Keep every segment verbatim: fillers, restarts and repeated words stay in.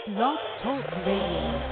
Blog Talk Radio.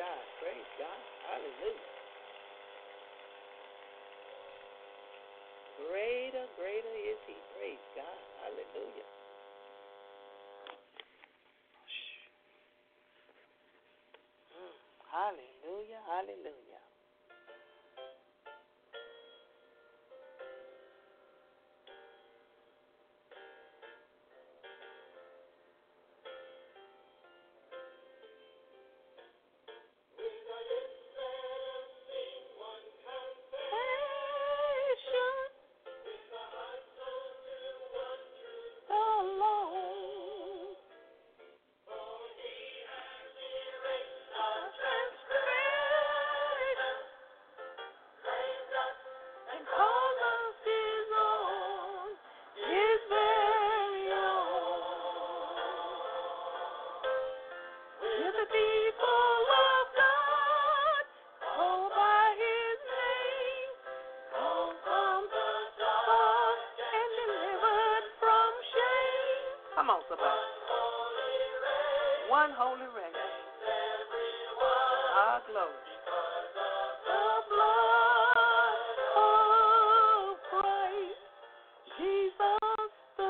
God. Praise God. Hallelujah. Greater, greater is he. Praise God. Hallelujah. Mm. Hallelujah. Hallelujah. Come on, somebody. One holy race. Our glory. The blood of Christ, Jesus the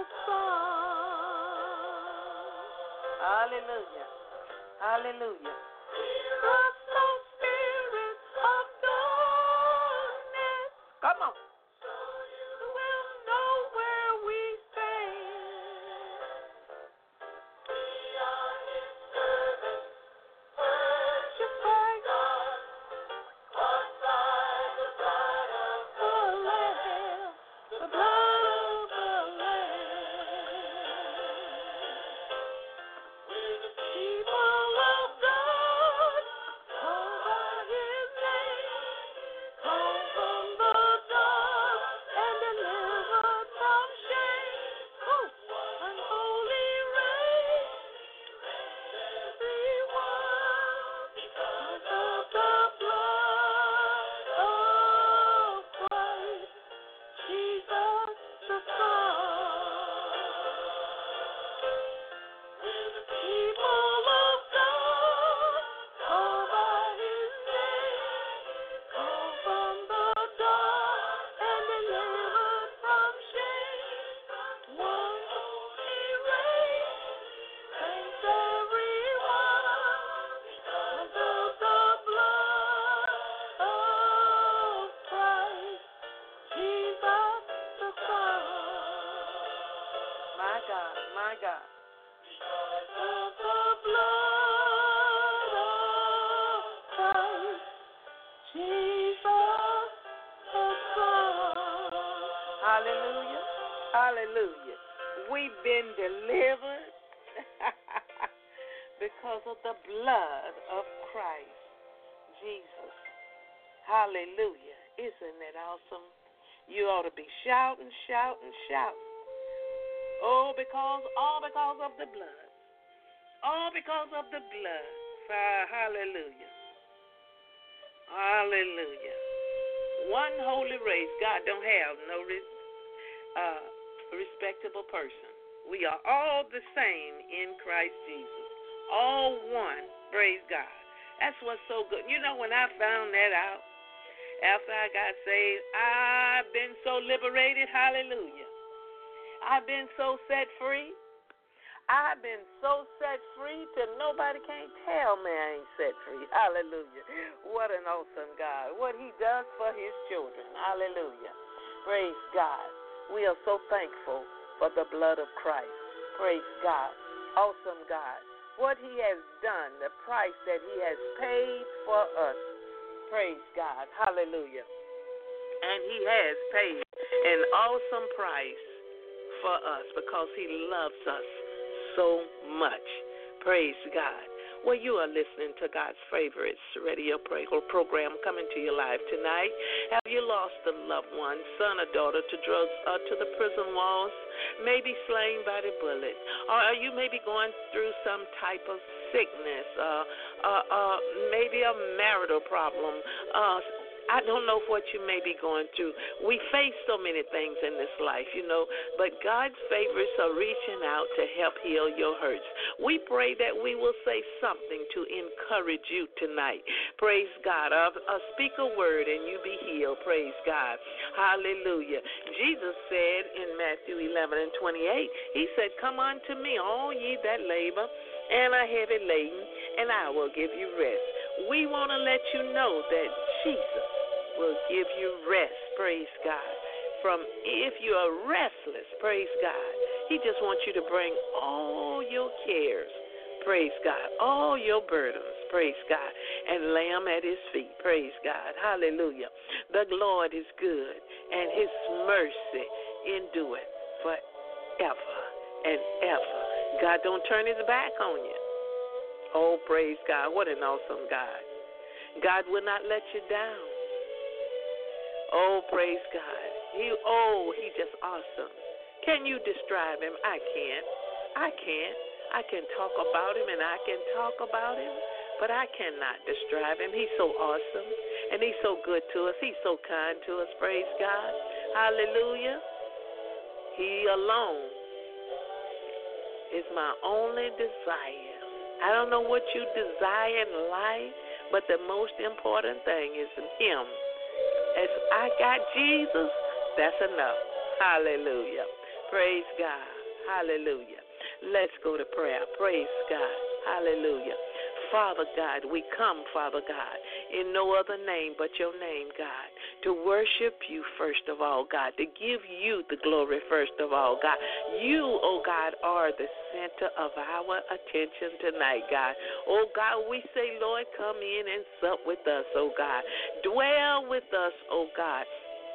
Son. Hallelujah. Hallelujah. The spirit of darkness. Come on. Will know where we stand. Hallelujah. Hallelujah. We've been delivered because of the blood of Christ Jesus. Hallelujah. Isn't that awesome? You ought to be shouting, shouting, shouting. Oh, because, all because of the blood. All because of the blood. Hallelujah. Hallelujah. One holy race. God don't have no uh, respectable person. We are all the same in Christ Jesus. All one. Praise God. That's what's so good. You know, when I found that out, after I got saved, I've been so liberated. Hallelujah. I've been so set free. I've been so set free till nobody can't tell me I ain't set free. Hallelujah. What an awesome God. What he does for his children. Hallelujah. Praise God. We are so thankful for the blood of Christ. Praise God. Awesome God. What he has done, the price that he has paid for us. Praise God. Hallelujah. And he has paid an awesome price for us because he loves us so much. Praise God. Well, you are listening to God's favorite radio program coming to your live tonight. Have you lost a loved one, son or daughter, to drugs or to the prison walls? Maybe slain by the bullet. Or are you maybe going through some type of sickness? Uh, uh, uh, maybe a marital problem. Uh, I don't know what you may be going through. We face so many things in this life, you know, but God's favorites are reaching out to help heal your hurts. We pray that we will say something to encourage you tonight. Praise God. I'll, I'll speak a word and you be healed. Praise God. Hallelujah. Jesus said in Matthew eleven and twenty-eight, he said, come unto me, all ye that labor and are heavy laden, and I will give you rest. We want to let you know that Jesus will give you rest, praise God. From if you are restless, praise God, he just wants you to bring all your cares, praise God, all your burdens, praise God, and lay them at his feet, praise God, hallelujah. The Lord is good, and his mercy endureth forever and ever. God don't turn his back on you. Oh, praise God, what an awesome God. God will not let you down. Oh, praise God. He, oh, he just awesome. Can you describe him? I can't. I can't. I can talk about him and I can talk about him, but I cannot describe him. He's so awesome, and he's so good to us. He's so kind to us. Praise God. Hallelujah. He alone is my only desire. I don't know what you desire in life, but the most important thing is him. As I got Jesus, that's enough. Hallelujah. Praise God. Hallelujah. Let's go to prayer. Praise God. Hallelujah. Father God, we come, Father God, in no other name but your name, God, to worship you first of all, God, to give you the glory first of all, God. You, oh God, are the center of our attention tonight, God. Oh God, we say, Lord, come in and sup with us, oh God. Dwell with us, oh God,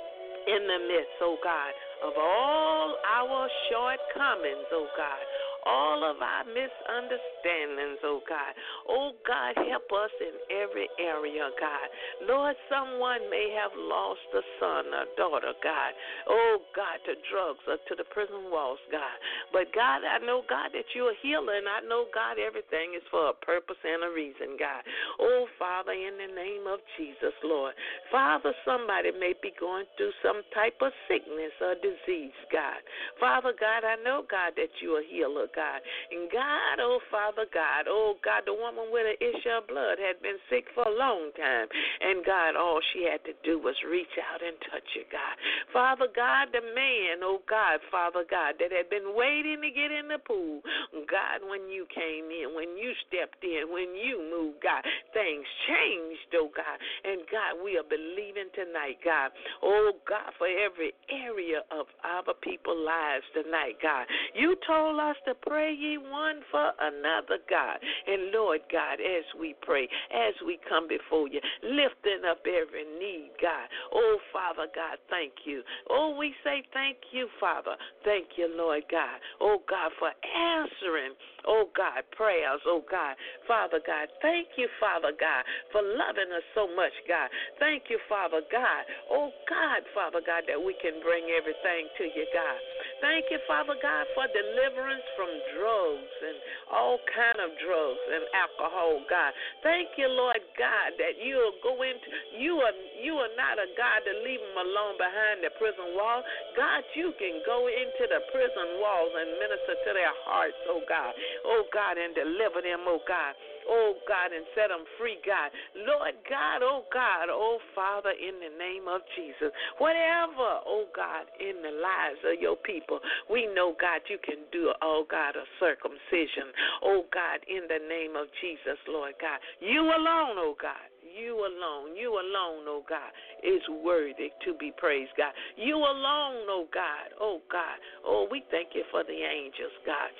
in the midst, oh God, of all our shortcomings, oh God. All of our misunderstandings, oh God. Oh God, help us in every area, God. Lord, someone may have lost a son or daughter, God. Oh God, to drugs or to the prison walls, God. But God, I know, God, that you're a healer, and I know, God, everything is for a purpose and a reason, God. Oh Father, in the name of Jesus, Lord. Father, somebody may be going through some type of sickness or disease, God. Father God, I know, God, that you're a healer, God. God. And God, oh Father God, oh God, the woman with an issue of blood had been sick for a long time. And God, all she had to do was reach out and touch you, God. Father God, the man, oh God, Father God, that had been waiting to get in the pool, God, when you came in, when you stepped in, when you moved, God, things changed, oh God. And God, we are believing tonight, God, oh God, for every area of our people's lives tonight, God. You told us to pray ye one for another, God. And Lord God, as we pray, as we come before you, lifting up every need, God. Oh, Father God, thank you. Oh, we say thank you, Father. Thank you, Lord God. Oh, God, for answering, oh, God, prayers, oh, God. Father God, thank you, Father God, for loving us so much, God. Thank you, Father God. Oh, God, Father God, that we can bring everything to you, God. Thank you, Father God, for deliverance from drugs and all kind of drugs and alcohol, God. Thank you, Lord God, that you'll go into, you are you are not a God to leave them alone behind the prison wall. God, you can go into the prison walls and minister to their hearts, oh God. Oh God, and deliver them, oh God. Oh God, and set them free, God. Lord God, oh God, oh Father, in the name of Jesus. Whatever, oh God, in the lives of your people, we know, God, you can do, oh God, a circumcision. Oh God, in the name of Jesus, Lord God. You alone, oh God. You alone, you alone, oh God, is worthy to be praised, God. You alone, oh God, oh God. Oh, we thank you for the angels, God.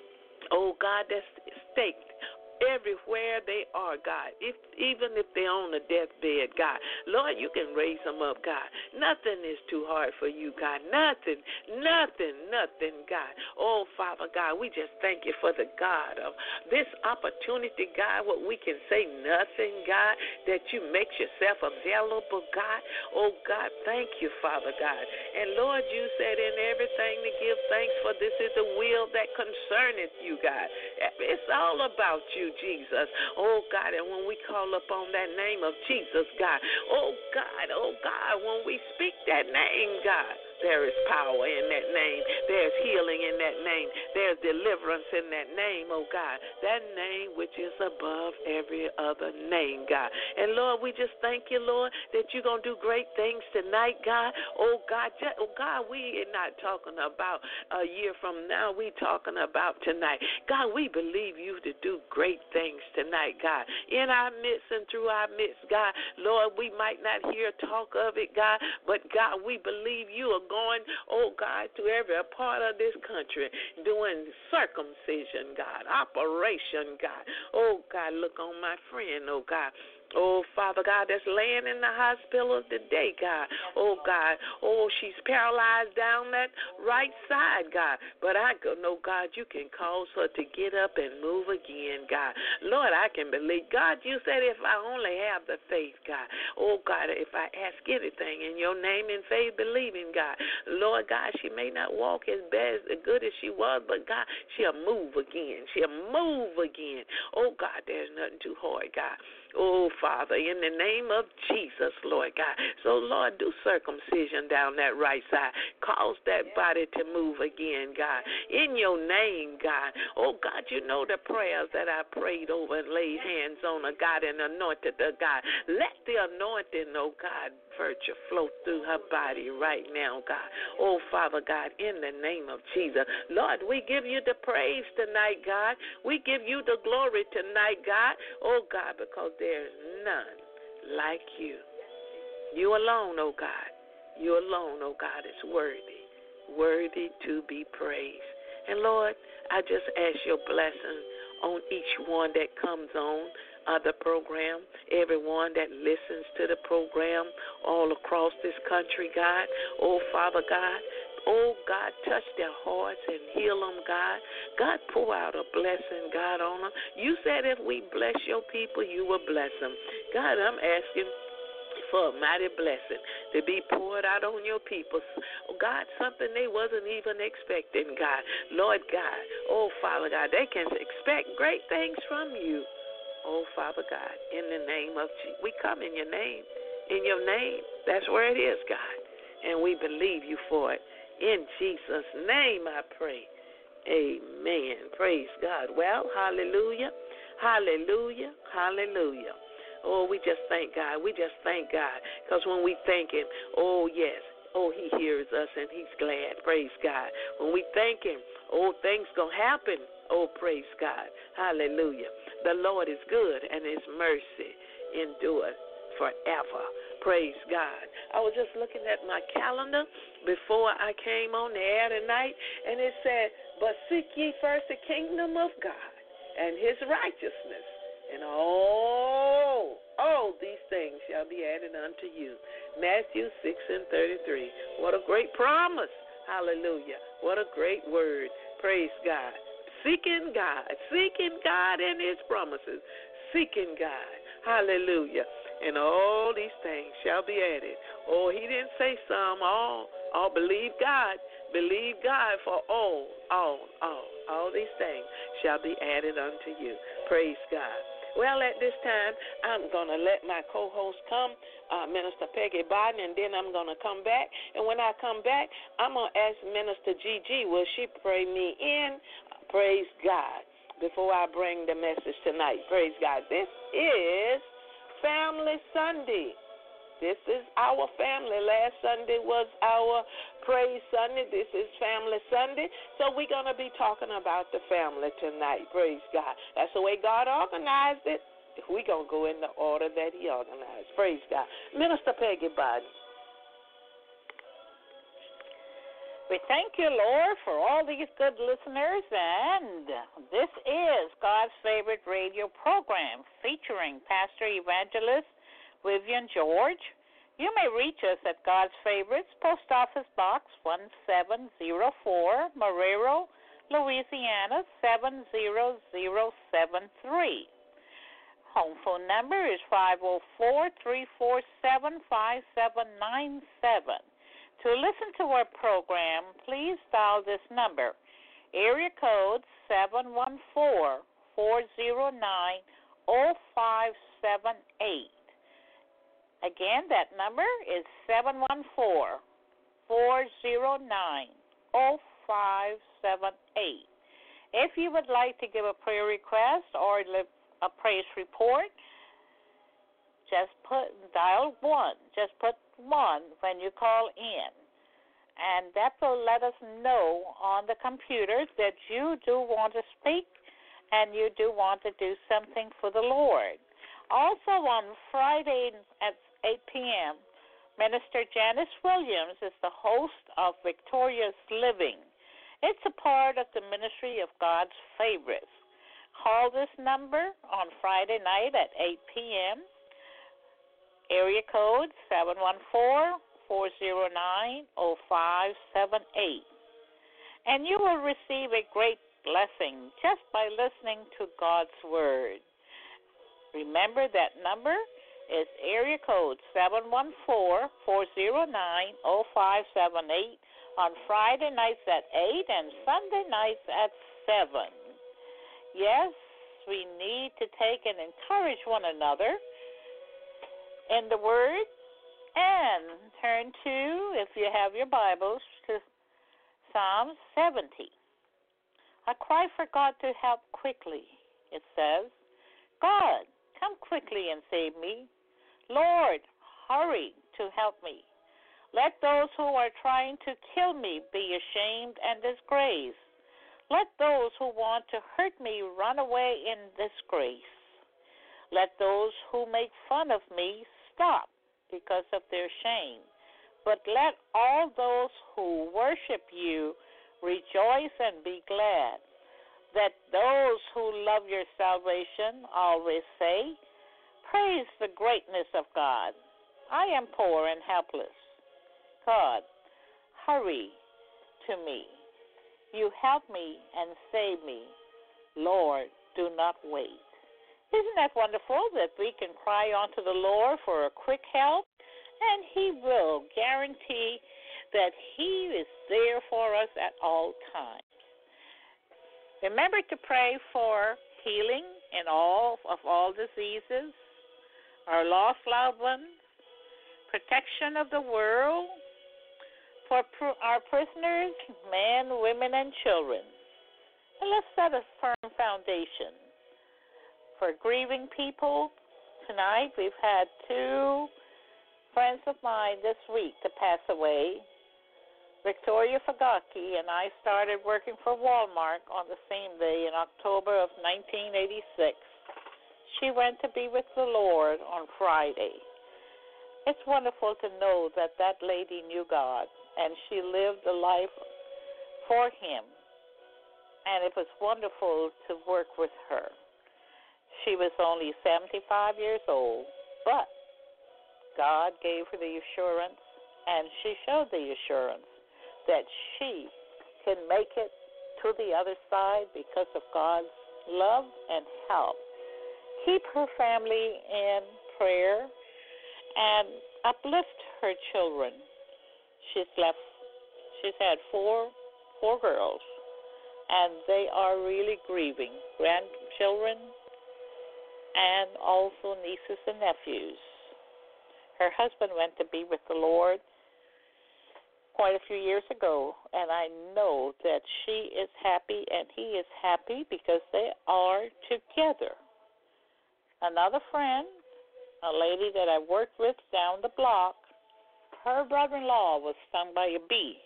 Oh God, that's staked everywhere they are, God, if even if they're on a deathbed, God. Lord, you can raise them up, God. Nothing is too hard for you, God. Nothing, nothing, nothing, God. Oh, Father God, we just thank you for the God of this opportunity, God, what we can say nothing, God, that you make yourself available, God. Oh, God, thank you, Father God. And, Lord, you said in everything to give thanks, for this is the will that concerneth you, God. It's all about you, you, Jesus. Oh, God, and when we call upon that name of Jesus, God, oh, God, oh, God, when we speak that name, God, there is power in that name. There's healing in that name. There's deliverance in that name, oh God. That name which is above every other name, God. And Lord, we just thank you, Lord, that you're going to do great things tonight, God. Oh God, just, oh God, we are not talking about a year from now. We talking about tonight. God, we believe you to do great things tonight, God. In our midst and through our midst, God. Lord, we might not hear talk of it, God, but God, we believe you are going, oh God, to every part of this country, doing circumcision, God, operation, God. Oh God, look on my friend, oh God. Oh, Father God, that's laying in the hospital today, God. Oh, God. Oh, she's paralyzed down that right side, God. But I know, God, you can cause her to get up and move again, God. Lord, I can believe. God, you said if I only have the faith, God. Oh, God, if I ask anything in your name in faith, believing, God. Lord, God, she may not walk as bad, as good as she was, but, God, she'll move again. She'll move again. Oh, God, there's nothing too hard, God. Oh, Father, in the name of Jesus, Lord God. So, Lord, do circumcision down that right side. Cause that body to move again, God. In your name, God. Oh, God, you know the prayers that I prayed over and laid hands on a God and anointed the God. Let the anointing, oh, God, virtue flow through her body right now, God. Oh, Father God, in the name of Jesus. Lord, we give you the praise tonight, God. We give you the glory tonight, God. Oh, God, because there's none like you. You alone, oh, God. You alone, oh, God, is worthy, worthy to be praised. And, Lord, I just ask your blessing on each one that comes on Uh, the program, everyone that listens to the program all across this country, God. Oh, Father God. Oh, God, touch their hearts and heal them, God. God, pour out a blessing, God, on them. You said if we bless your people, you will bless them. God, I'm asking for a mighty blessing to be poured out on your people. Oh, God, something they wasn't even expecting, God. Lord God, oh, Father God, they can expect great things from you. Oh, Father God, in the name of Jesus, we come in your name. In your name, that's where it is, God. And we believe you for it. In Jesus' name I pray. Amen. Praise God. Well, hallelujah, hallelujah, hallelujah. Oh, we just thank God. We just thank God. Because when we thank him, oh, yes, oh, he hears us and he's glad. Praise God. When we thank him, oh, things going to happen. Oh, praise God. Hallelujah. The Lord is good and his mercy endures forever. Praise God. I was just looking at my calendar before I came on the air tonight, and it said, but seek ye first the kingdom of God and his righteousness, and all, all these things shall be added unto you. Matthew six and thirty-three. What a great promise. Hallelujah. What a great word. Praise God. Seeking God, seeking God and his promises, seeking God, hallelujah, and all these things shall be added. Oh, he didn't say some, all, all believe God, believe God for all, all, all, all these things shall be added unto you. Praise God. Well, at this time, I'm going to let my co-host come, uh, Minister Peggy Biden, and then I'm going to come back. And when I come back, I'm going to ask Minister Gigi, will she pray me in? Praise God. Before I bring the message tonight, praise God. This is Family Sunday. This is our family. Last Sunday was our Praise Sunday. This is Family Sunday. So we're going to be talking about the family tonight. Praise God. That's the way God organized it. We're going to go in the order that he organized. Praise God. Minister Peggy Biden. We thank you, Lord, for all these good listeners, and this is God's Favorite Radio Program featuring Pastor Evangelist Vivian George. You may reach us at God's Favorites, Post Office Box one seven zero four, Marrero, Louisiana seven zero zero seven three. Home phone number is five oh four, three four seven, five seven nine seven. To listen to our program, please dial this number, area code seven one four, four oh nine, oh five seven eight. Again, that number is seven one four, four oh nine, oh five seven eight. If you would like to give a prayer request or a praise report, just put dial one. Just put one when you call in. And that will let us know on the computer that you do want to speak and you do want to do something for the Lord. Also on Friday at eight p.m., Minister Janice Williams is the host of Victorious Living. It's a part of the ministry of God's favorites. Call this number on Friday night at eight p.m., area code seven one four, four oh nine, oh five seven eight. And you will receive a great blessing just by listening to God's Word. Remember that number is area code seven one four, four oh nine, oh five seven eight on Friday nights at eight and Sunday nights at seven. Yes, we need to take and encourage one another in the Word, and turn to, if you have your Bibles, to Psalm seventy. A cry for God to help quickly. It says, God, come quickly and save me. Lord, hurry to help me. Let those who are trying to kill me be ashamed and disgraced. Let those who want to hurt me run away in disgrace. Let those who make fun of me stop because of their shame. But let all those who worship you rejoice and be glad. Let those who love your salvation always say, praise the greatness of God. I am poor and helpless. God, hurry to me. You help me and save me. Lord, do not wait. Isn't that wonderful that we can cry unto the Lord for a quick help, and He will guarantee that He is there for us at all times. Remember to pray for healing in all of all diseases, our lost loved ones, protection of the world, for our prisoners, men, women, and children. And let's set a firm foundation for grieving people. Tonight we've had two friends of mine this week to pass away. Victoria Fagaki and I started working for Walmart on the same day in October of nineteen eighty-six. She went to be with the Lord on Friday. It's wonderful to know that that lady knew God and she lived a life for Him. And it was wonderful to work with her. She was only seventy-five years old, but God gave her the assurance, and she showed the assurance that she can make it to the other side because of God's love and help. Keep her family in prayer and uplift her children. She's left. She's had four four girls, and they are really grieving. Grandchildren and also nieces and nephews. Her husband went to be with the Lord quite a few years ago, and I know that she is happy and he is happy because they are together. Another friend, a lady that I worked with down the block, her brother-in-law was stung by a bee,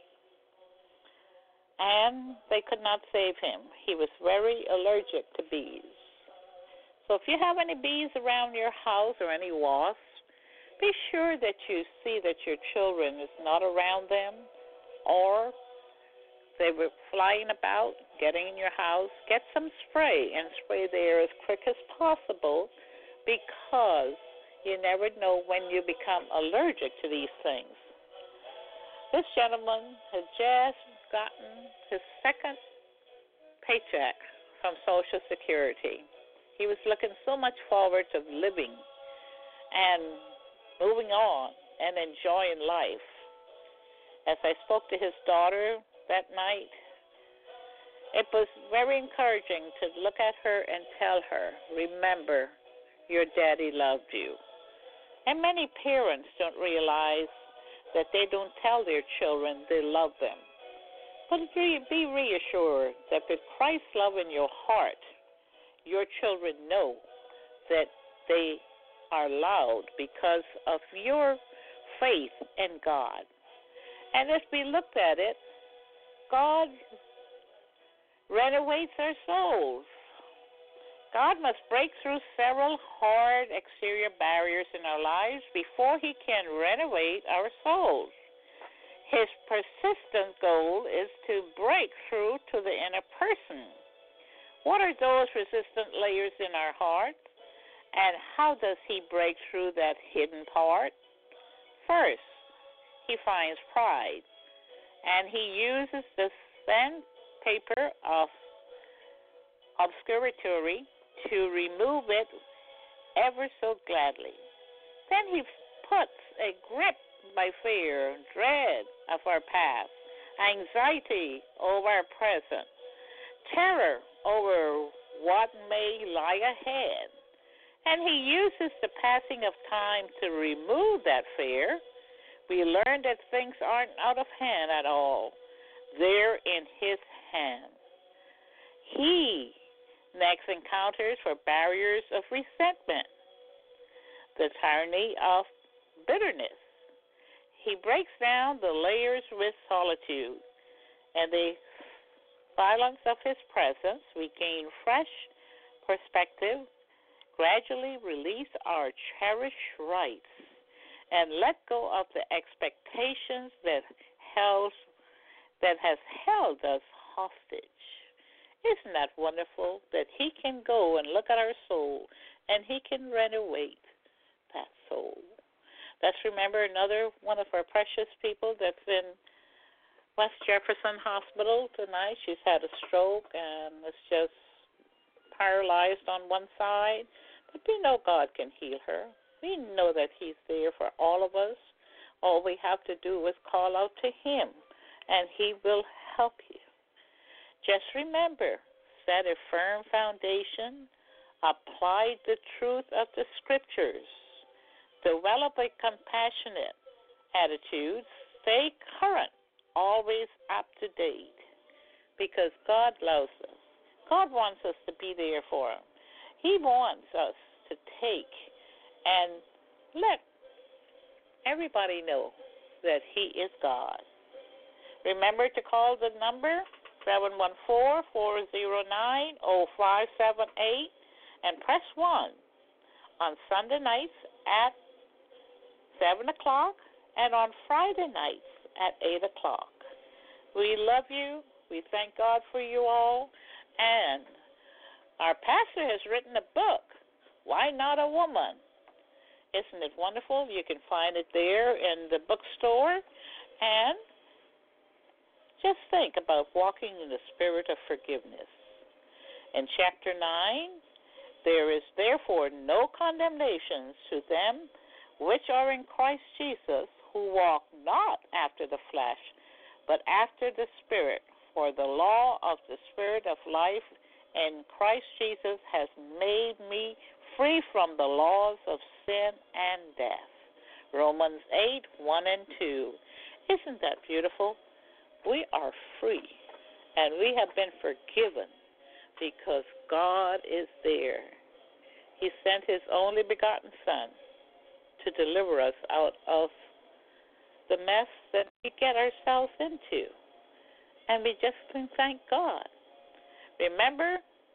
and they could not save him. He was very allergic to bees. So if you have any bees around your house or any wasps, be sure that you see that your children is not around them, or they were flying about, getting in your house. Get some spray and spray there as quick as possible, because you never know when you become allergic to these things. This gentleman had just gotten his second paycheck from Social Security. He was looking so much forward to living and moving on and enjoying life. As I spoke to his daughter that night, It was very encouraging to look at her and tell her, remember, your daddy loved you. And many parents don't realize that they don't tell their children they love them. But be reassured that with Christ's love in your heart, your children know that they are loved because of your faith in God. And as we looked at it, God renovates our souls. God must break through several hard exterior barriers in our lives before he can renovate our souls. His persistent goal is to break through to the inner person. What are those resistant layers in our heart? And how does he break through that hidden part? First, he finds pride, and he uses the sandpaper of obscurity to remove it ever so gladly. Then he puts a grip by fear, dread of our past, anxiety over our present, terror over what may lie ahead. And he uses the passing of time to remove that fear. We learn that things aren't out of hand at all. They're in his hand. He next encounters for barriers of resentment, the tyranny of bitterness. He breaks down the layers with solitude. And the silence of his presence, we gain fresh perspective, gradually release our cherished rights, and let go of the expectations that held that has held us hostage. Isn't that wonderful that he can go and look at our soul and he can renovate that soul? Let's remember another one of our precious people that's in West Jefferson Hospital tonight. She's had a stroke and is just paralyzed on one side. But we know God can heal her. We know that he's there for all of us. All we have to do is call out to him, and he will help you. Just remember, set a firm foundation, apply the truth of the scriptures, develop a compassionate attitude, stay current, always up to date, because God loves us. God wants us to be there for him. He wants us to take and let everybody know that he is God. Remember to call the number seven one four, four zero nine, zero five seven eight and press one on Sunday nights at seven o'clock and on Friday nights at eight o'clock. We love you. We thank God for you all. And our pastor has written a book, Why Not a Woman? Isn't it wonderful? You can find it there in the bookstore. And just think about walking in the spirit of forgiveness. In chapter nine, there is therefore no condemnation to them which are in Christ Jesus, who walk not after the flesh, but after the Spirit. For the law of the Spirit of life in Christ Jesus has made me free from the laws of sin and death. Romans eight, one and two. Isn't that beautiful? We are free, and we have been forgiven because God is there. He sent his only begotten Son to deliver us out of the mess that we get ourselves into. And we just can thank God. Remember,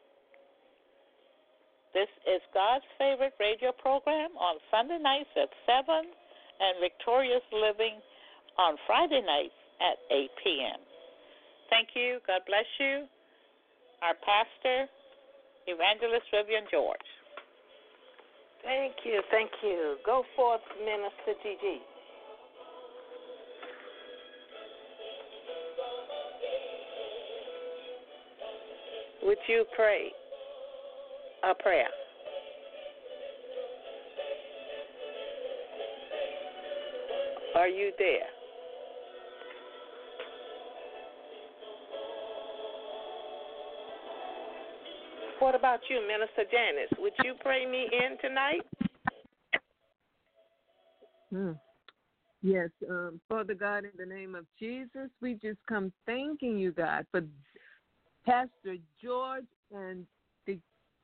this is God's favorite radio program on Sunday nights at seven and Victorious Living on Friday nights at eight p.m. Thank you. God bless you. Our pastor, Evangelist Vivian George. Thank you. Thank you. Go forth, Minister Gigi. Would you pray a prayer? Are you there? What about you, Minister Janice? Would you pray me in tonight? Hmm. Yes, um, Father God, in the name of Jesus, we just come thanking you, God, for Pastor George and the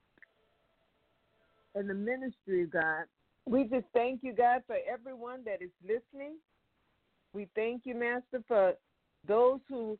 and the ministry, God. We just thank you, God, for everyone that is listening. We thank you, Master, for those who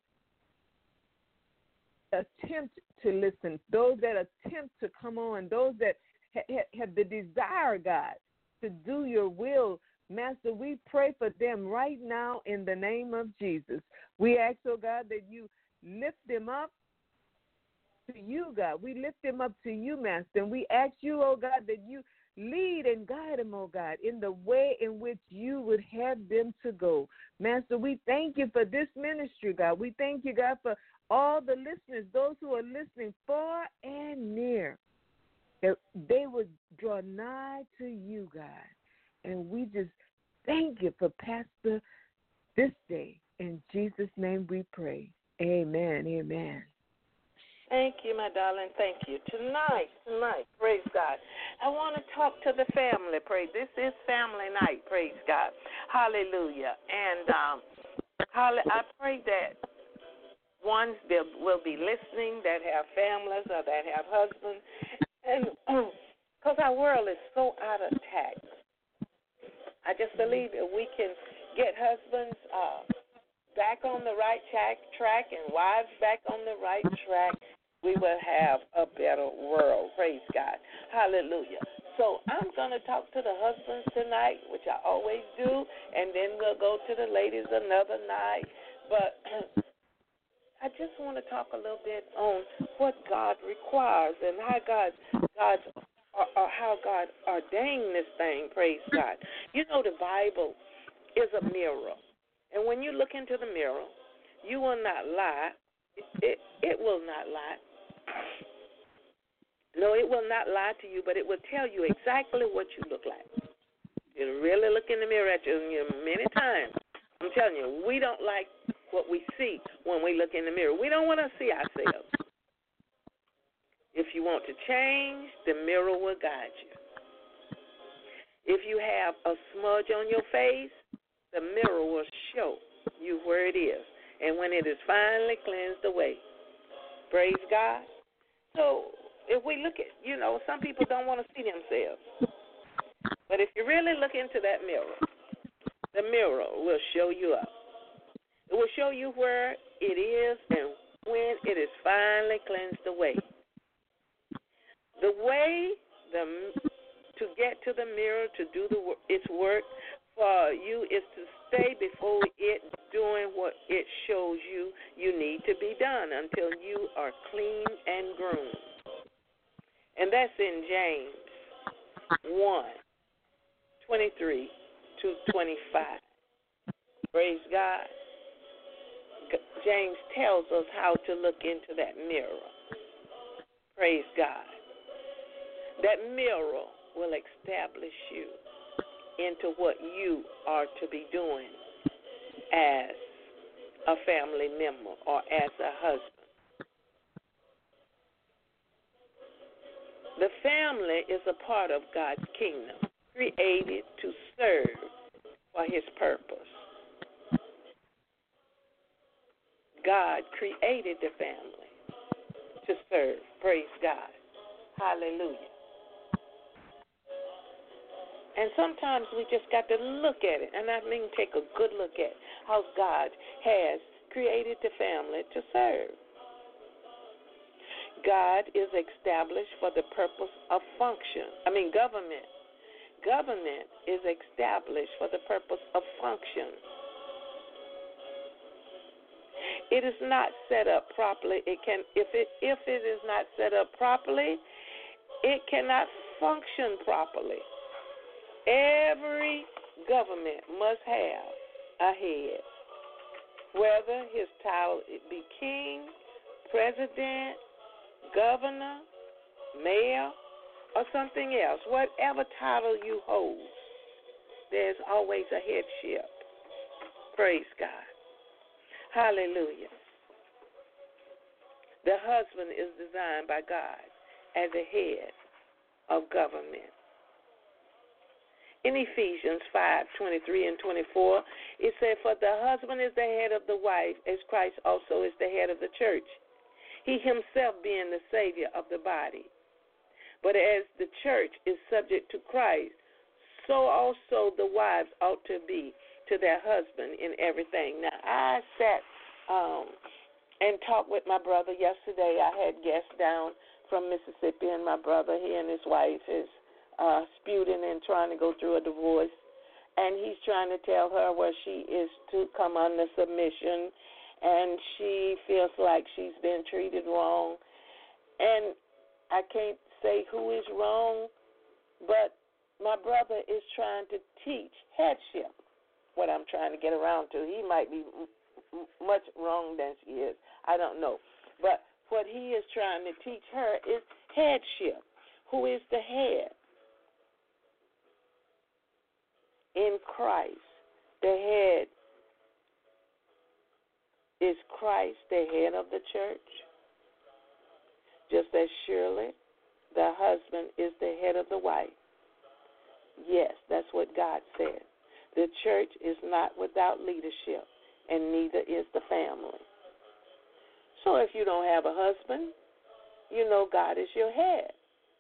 attempt to listen, those that attempt to come on, those that ha- ha- have the desire, God, to do your will. Master, we pray for them right now in the name of Jesus. We ask, oh God, that you lift them up to you, God. We lift them up to you, Master. And we ask you, oh God, that you lead and guide them, oh God, in the way in which you would have them to go. Master, we thank you for this ministry, God. We thank you, God, for all the listeners, those who are listening far and near, that they would draw nigh to you, God. And we just thank you for Pastor this day. In Jesus' name we pray. Amen. Amen. Thank you, my darling. Thank you. Tonight, tonight, praise God. I want to talk to the family. Praise. This is family night. Praise God. Hallelujah. And um, I pray that ones that will be listening that have families or that have husbands, and because our world is so out of tact. I just believe that we can get husbands uh, back on the right track, track and wives back on the right track. We will have a better world. Praise God. Hallelujah. So I'm going to talk to the husbands tonight, which I always do, and then we'll go to the ladies another night. But I just want to talk a little bit on what God requires and how God, God's, or, or how God ordained this thing. Praise God. You know, the Bible is a mirror, and when you look into the mirror, you will not lie. It, it, it will not lie. No, it will not lie to you, but it will tell you exactly what you look like. You really look in the mirror at you many times. I'm telling you, we don't like what we see when we look in the mirror. We don't want to see ourselves. If you want to change, the mirror will guide you. If you have a smudge on your face, the mirror will show you where it is. And when it is finally cleansed away, praise God. So if we look at, you know, some people don't want to see themselves. But if you really look into that mirror, the mirror will show you up. It will show you where it is and when it is finally cleansed away. The way the, to get to the mirror to do the, its work for you is to stay before it doing what it shows you you need to be done until you are clean and groomed. And that's in James one, twenty-three to twenty-five. Praise God. James tells us how to look into that mirror. Praise God. That mirror will establish you into what you are to be doing as a family member or as a husband. The family is a part of God's kingdom, created to serve for his purpose. God created the family to serve. Praise God. Hallelujah. And sometimes we just got to look at it, and I mean take a good look at how God has created the family to serve. God is established for the purpose of function. I mean government. Government is established for the purpose of function. It is not set up properly. It can, if it if it is not set up properly, it cannot function properly. Every government must have a head, whether his title be king, president, governor, mayor, or something else. Whatever title you hold, there's always a headship. Praise God. Hallelujah. The husband is designed by God. as a head of government. In Ephesians five twenty-three and twenty-four, it said, "For the husband is the head of the wife, as Christ also is the head of the church, he himself being the Savior of the body. But as the church is subject to Christ, so also the wives ought to be to their husband in everything." Now, I sat um, and talked with my brother yesterday. I had guests down from Mississippi, and my brother, he and his wife is uh, disputing and trying to go through a divorce. And he's trying to tell her where she is to come under submission, and she feels like she's been treated wrong. And I can't say who is wrong, but my brother is trying to teach headship, what I'm trying to get around to. He might be m- much wrong than she is. I don't know. But what he is trying to teach her is headship. Who is the head? In Christ, the head is Christ, the head of the church. Just as surely the husband is the head of the wife. Yes, that's what God said. The church is not without leadership, and neither is the family. So if you don't have a husband, you know God is your head.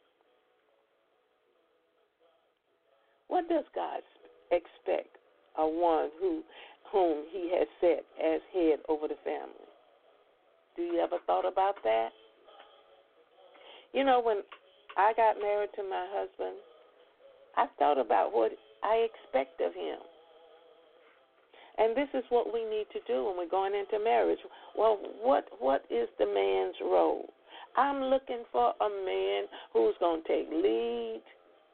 What does God expect of one who, whom he has set as head over the family? Do you ever thought about that? You know, when I got married to my husband, I thought about what I expect of him. And this is what we need to do when we're going into marriage. Well, what what is the man's role? I'm looking for a man who's going to take lead,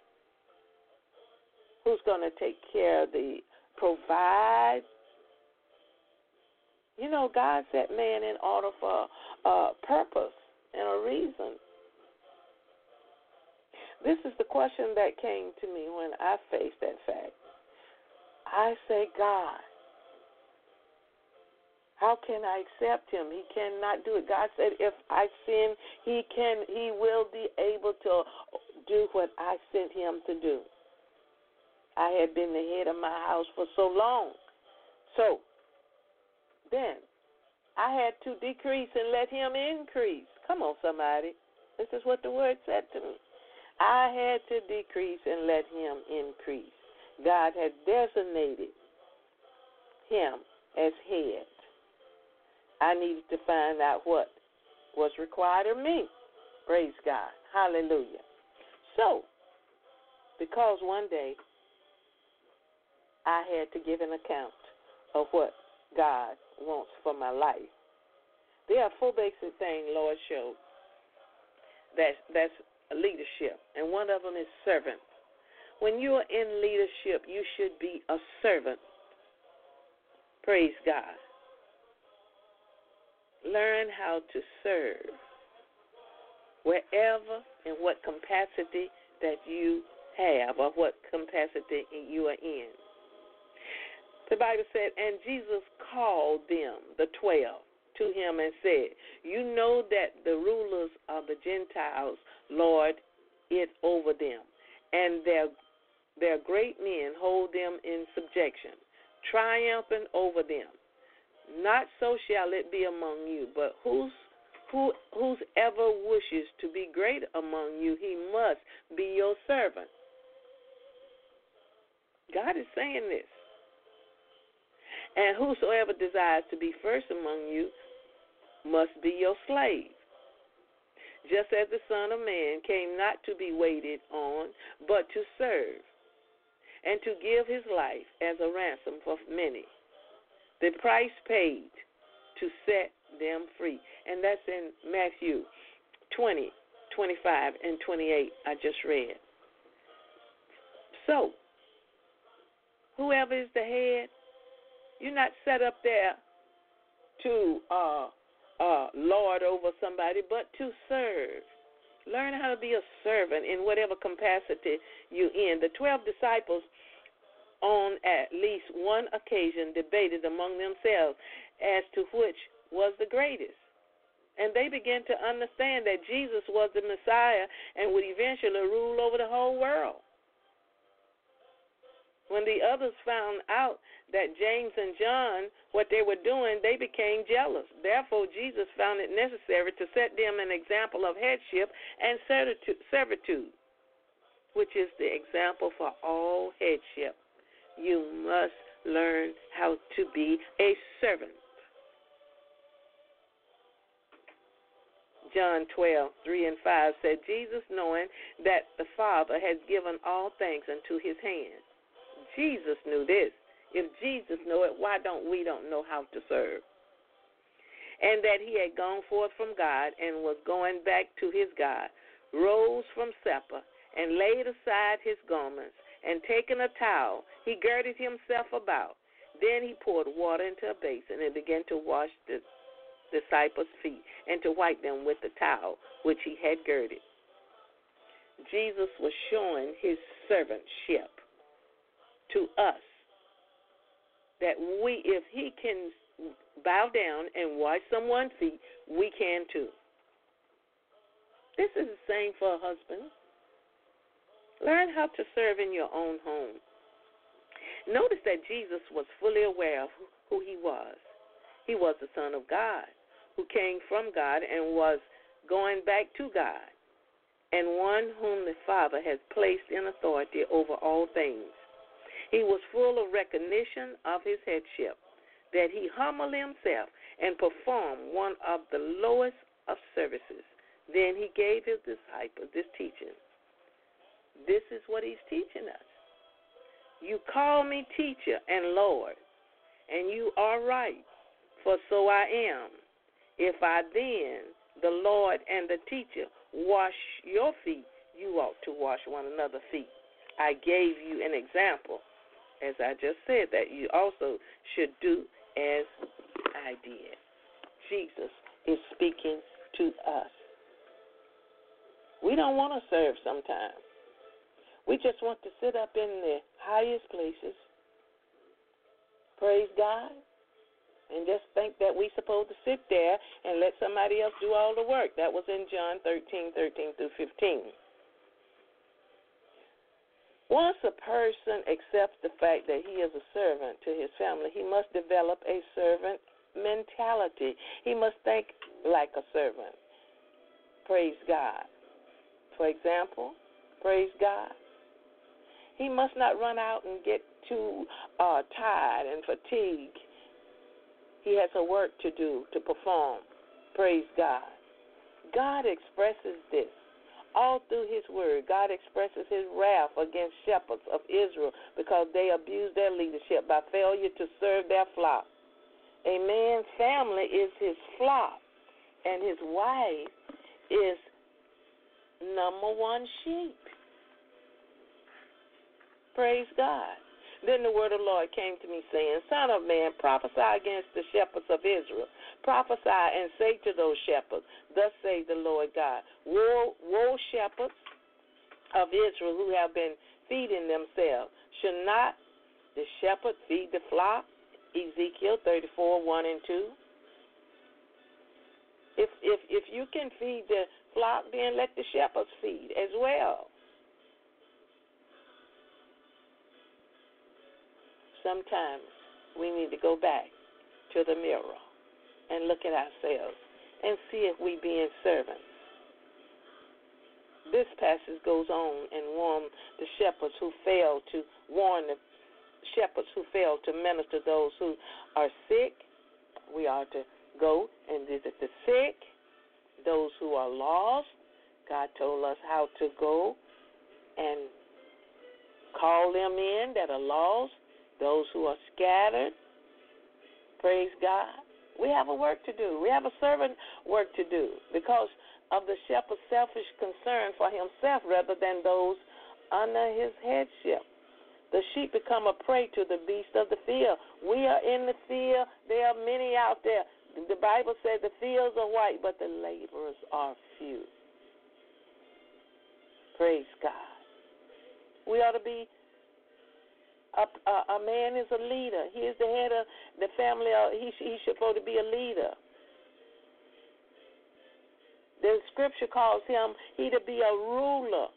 who's going to take care of the provide. You know, God set man in order for a purpose and a reason. This is the question that came to me when I faced that fact. I say, God, how can I accept him? He cannot do it. God said, if I sin, he can, he will be able to do what I sent him to do. I had been the head of my house for so long. So then I had to decrease and let him increase. Come on, somebody. This is what the word said to me. I had to decrease and let him increase. God had designated him as head. I needed to find out what was required of me. Praise God. Hallelujah. So, because one day I had to give an account of what God wants for my life, there are four basic things Lord showed that, that's leadership, and one of them is servant. When you are in leadership, you should be a servant. Praise God. Learn how to serve wherever and what capacity that you have or what capacity you are in. The Bible said, and Jesus called them, the twelve, to him and said, you know that the rulers of the Gentiles lord it over them, and their their great men hold them in subjection, triumphing over them. Not so shall it be among you, but whos, who, whosoever wishes to be great among you, he must be your servant. God is saying this. And whosoever desires to be first among you must be your slave. Just as the Son of Man came not to be waited on, but to serve, and to give his life as a ransom for many. The price paid to set them free. And that's in Matthew twenty, twenty-five, and twenty-eight I just read. So, whoever is the head, you're not set up there to uh, uh, lord over somebody, but to serve. Learn how to be a servant in whatever capacity you're in. The twelve disciples on at least one occasion debated among themselves as to which was the greatest. And they began to understand that Jesus was the Messiah and would eventually rule over the whole world. When the others found out that James and John, what they were doing, they became jealous. Therefore, Jesus found it necessary to set them an example of headship and servitude, which is the example for all headship. You must learn how to be a servant. John twelve, three and five said, Jesus, knowing that the Father has given all things into his hands. Jesus knew this. If Jesus knew it, why don't we don't know how to serve? And that he had gone forth from God and was going back to his God, rose from supper and laid aside his garments, and taking a towel, he girded himself about. Then he poured water into a basin and began to wash the disciples' feet and to wipe them with the towel which he had girded. Jesus was showing his servantship to us, that we, if he can bow down and wash someone's feet, we can too. This is the same for a husband. Learn how to serve in your own home. Notice that Jesus was fully aware of who he was. He was the Son of God, who came from God and was going back to God, and one whom the Father has placed in authority over all things. He was full of recognition of his headship, that he humbled himself and performed one of the lowest of services. Then he gave his disciples this teaching. This is what he's teaching us. You call me teacher and Lord, and you are right, for so I am. If I then, the Lord and the teacher, wash your feet, you ought to wash one another's feet. I gave you an example, as I just said, that you also should do as I did. Jesus is speaking to us. We don't want to serve sometimes. We just want to sit up in the highest places, praise God, and just think that we're supposed to sit there and let somebody else do all the work. That was in John thirteen, thirteen through fifteen. Once a person accepts the fact that he is a servant to his family, he must develop a servant mentality. He must think like a servant. Praise God. For example, praise God. He must not run out and get too uh, tired and fatigued. He has a work to do, to perform. Praise God. God expresses this. All through his word, God expresses his wrath against shepherds of Israel because they abused their leadership by failure to serve their flock. A man's family is his flock, and his wife is number one sheep. Praise God. Then the word of the Lord came to me, saying, Son of man, prophesy against the shepherds of Israel. Prophesy and say to those shepherds, Thus says the Lord God, Woe, woe shepherds of Israel who have been feeding themselves. Should not the shepherd feed the flock? Ezekiel thirty-four, one and two. If, if, if you can feed the flock, then let the shepherds feed as well. Sometimes we need to go back to the mirror and look at ourselves and see if we being servants. This passage goes on and warn the shepherds who fail to warn the shepherds who fail to minister those who are sick. We are to go and visit the sick, those who are lost. God told us how to go and call them in that are lost. Those who are scattered, praise God. We have a work to do. We have a servant work to do because of the shepherd's selfish concern for himself rather than those under his headship. The sheep become a prey to the beast of the field. We are in the field. There are many out there. The Bible says the fields are white, but the laborers are few. Praise God. We ought to be A, a, a man is a leader. He is the head of the family. He, he's supposed to be a leader. The scripture calls him, he to be a ruler.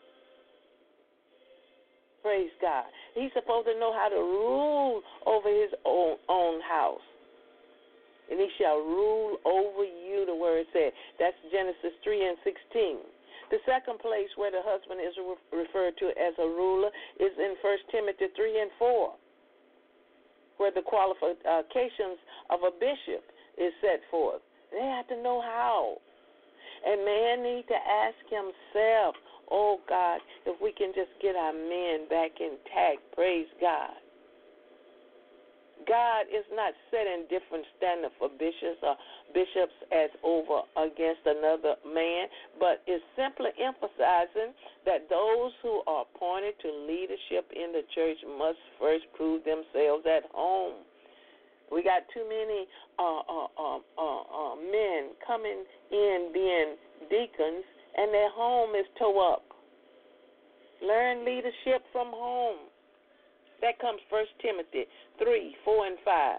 Praise God. He's supposed to know how to rule over his own, own house. And he shall rule over you, the word said. That's Genesis three and sixteen. The second place where the husband is re- referred to as a ruler is in First Timothy three and four, where the qualifications of a bishop is set forth. They have to know how. And man need to ask himself, oh, God, if we can just get our men back intact. Praise God. God is not setting different standard for bishops or bishops as over against another man, but is simply emphasizing that those who are appointed to leadership in the church must first prove themselves at home. We got too many uh, uh, uh, uh, uh, men coming in being deacons, and their home is tore up. Learn leadership from home. That comes First Timothy three, four, and five.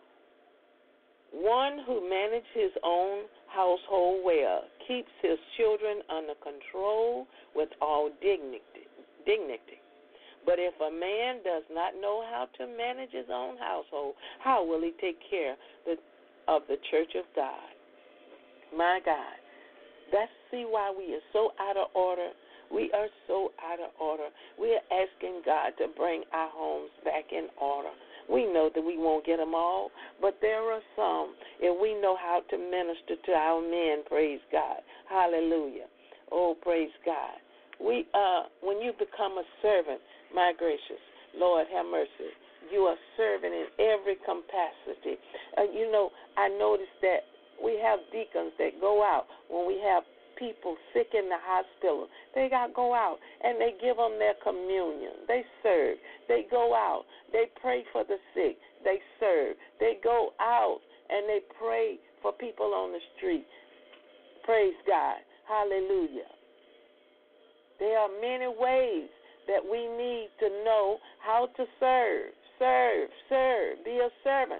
One who manages his own household well keeps his children under control with all dignity. dignity. But if a man does not know how to manage his own household, how will he take care of the church of God? My God. That's see why we are so out of order. We are so out of order. We are asking God to bring our homes back in order. We know that we won't get them all, but there are some, and we know how to minister to our men, praise God. Hallelujah. Oh, praise God. We uh, when you become a servant, my gracious, Lord have mercy, you are serving in every capacity. Uh, you know, I noticed that we have deacons that go out when we have people sick in the hospital. They got to go out and they give them their communion. They serve. They go out. They pray for the sick. They serve. They go out and they pray for people on the street. Praise God. Hallelujah. There are many ways that we need to know how to serve. Serve. Serve. Be a servant.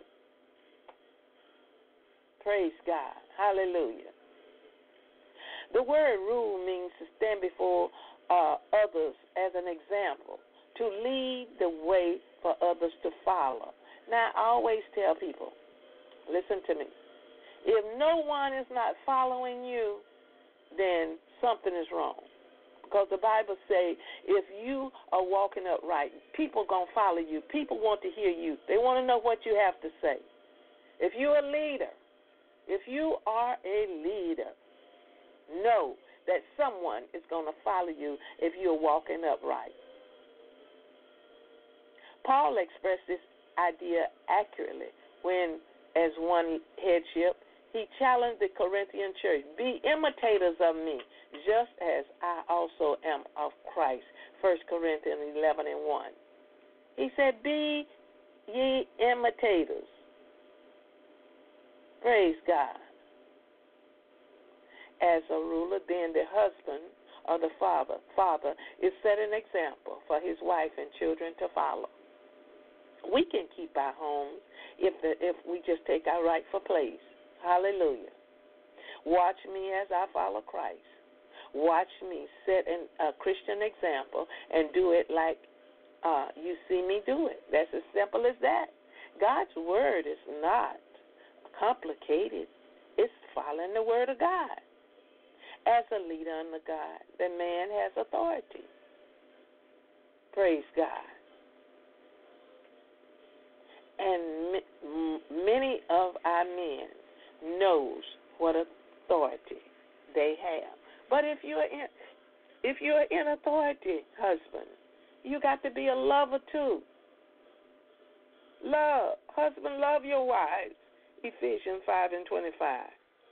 Praise God. Hallelujah. The word rule means to stand before uh, others as an example, to lead the way for others to follow. Now, I always tell people, listen to me. If no one is not following you, then something is wrong. Because the Bible says if you are walking upright, people are going to follow you. People want to hear you. They want to know what you have to say. If you're a leader, if you are a leader, know that someone is going to follow you if you're walking upright. Paul expressed this idea accurately when, as one headship, he challenged the Corinthian church, be imitators of me, just as I also am of Christ, First Corinthians eleven and one. He said, be ye imitators. Praise God. As a ruler, then the husband or the father, father is set an example for his wife and children to follow. We can keep our homes if the, if we just take our rightful place. Hallelujah. Watch me as I follow Christ. Watch me set an, a Christian example and do it like uh, you see me do it. That's as simple as that. God's word is not complicated. It's following the word of God. As a leader under God, the man has authority. Praise God. And m- many of our men knows what authority they have. But if you're in, if you're in authority, husband, you got to be a lover too. Love, husband, love your wives. Ephesians five and twenty-five.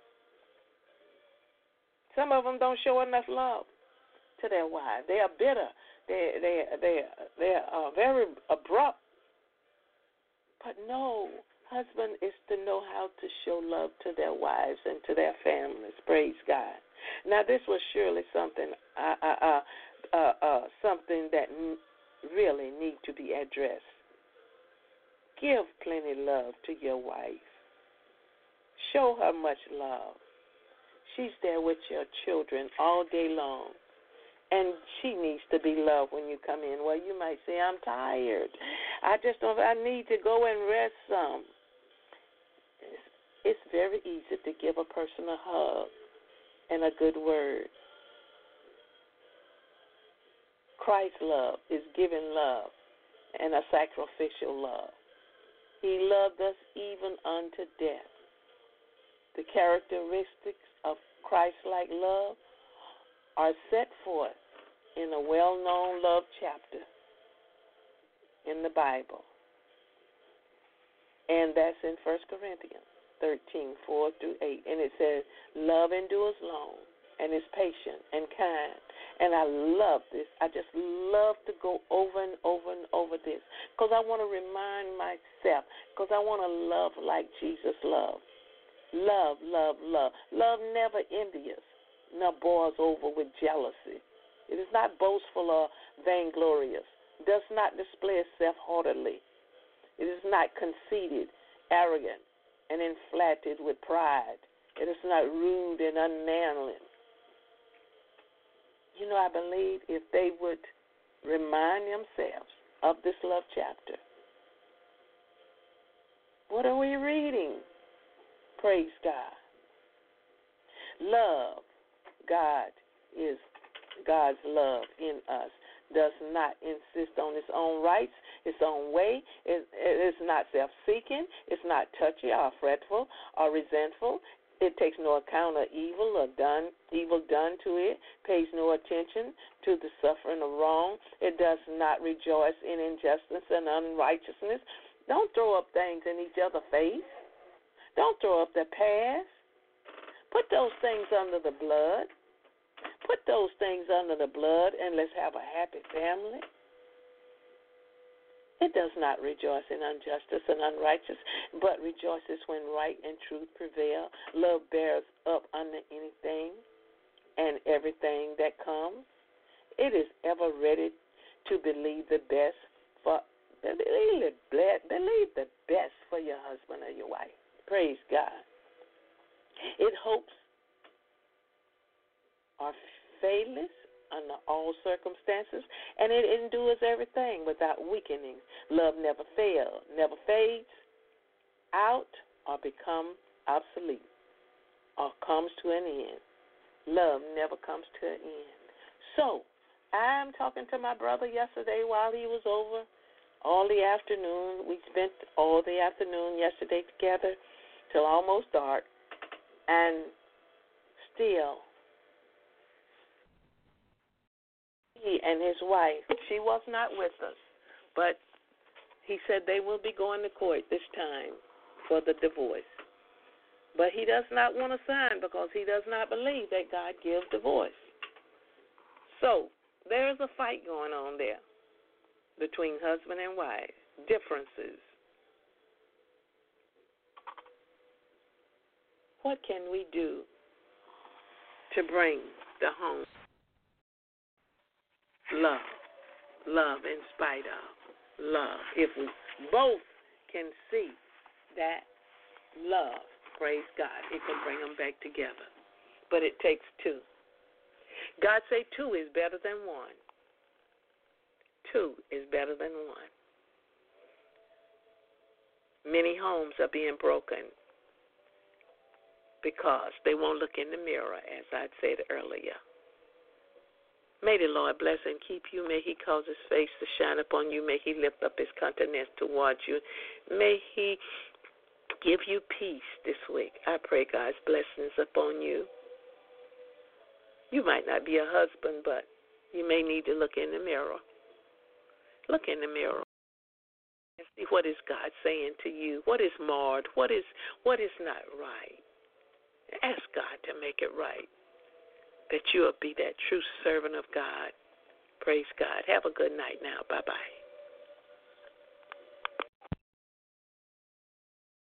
Some of them don't show enough love to their wives. They are bitter. They they they they are very abrupt. But no, husband is to know how to show love to their wives and to their families. Praise God. Now, this was surely something uh, uh, uh, uh, uh, something that n- really need to be addressed. Give plenty love to your wife. Show her much love. She's there with your children all day long. And she needs to be loved when you come in. Well, you might say, I'm tired. I just don't, I need to go and rest some. It's, it's very easy to give a person a hug and a good word. Christ's love is giving love and a sacrificial love. He loved us even unto death. The characteristics of Christ-like love are set forth in a well-known love chapter in the Bible. And that's in First Corinthians thirteen, four through eight. And it says, love endures long and is patient and kind. And I love this. I just love to go over and over and over this because I want to remind myself, because I want to love like Jesus loved. Love, love, love. Love never envious, nor boils over with jealousy. It is not boastful or vainglorious, does not display itself haughtily. It is not conceited, arrogant, and inflated with pride. It is not rude and unmanly. You know, I believe if they would remind themselves of this love chapter. What are we reading? Praise God. Love, God is God's love in us, does not insist on its own rights, its own way. It, it is not self-seeking. It's not touchy or fretful or resentful. It takes no account of evil or done evil done to it, pays no attention to the suffering of wrong. It does not rejoice in injustice and unrighteousness. Don't throw up things in each other's face. Don't throw up the past. Put those things under the blood. Put those things under the blood, and let's have a happy family. It does not rejoice in injustice and unrighteousness, but rejoices when right and truth prevail. Love bears up under anything and everything that comes. It is ever ready to believe the best for believe the, believe the best for your husband or your wife. Praise God. It hopes are faithless under all circumstances, and it endures everything without weakening. Love never fails, never fades out or becomes obsolete or comes to an end. Love never comes to an end. So, I'm talking to my brother yesterday while he was over all the afternoon. We spent all the afternoon yesterday together till almost dark, and still he and his wife, she was not with us, but he said they will be going to court this time for the divorce. But he does not want to sign because he does not believe that God gives divorce. So there is a fight going on there between husband and wife, differences. What can we do to bring the home love, love in spite of love? If we both can see that love, praise God, it can bring them back together. But it takes two. God say two is better than one. Two is better than one. Many homes are being broken because they won't look in the mirror, as I said earlier. May the Lord bless and keep you. May he cause his face to shine upon you. May he lift up his countenance towards you. May he give you peace this week. I pray God's blessings upon you. You might not be a husband, but you may need to look in the mirror. Look in the mirror and see what is God saying to you. What is marred? What is what is not right? Ask God to make it right, that you'll be that true servant of God. Praise God. Have a good night now. Bye-bye.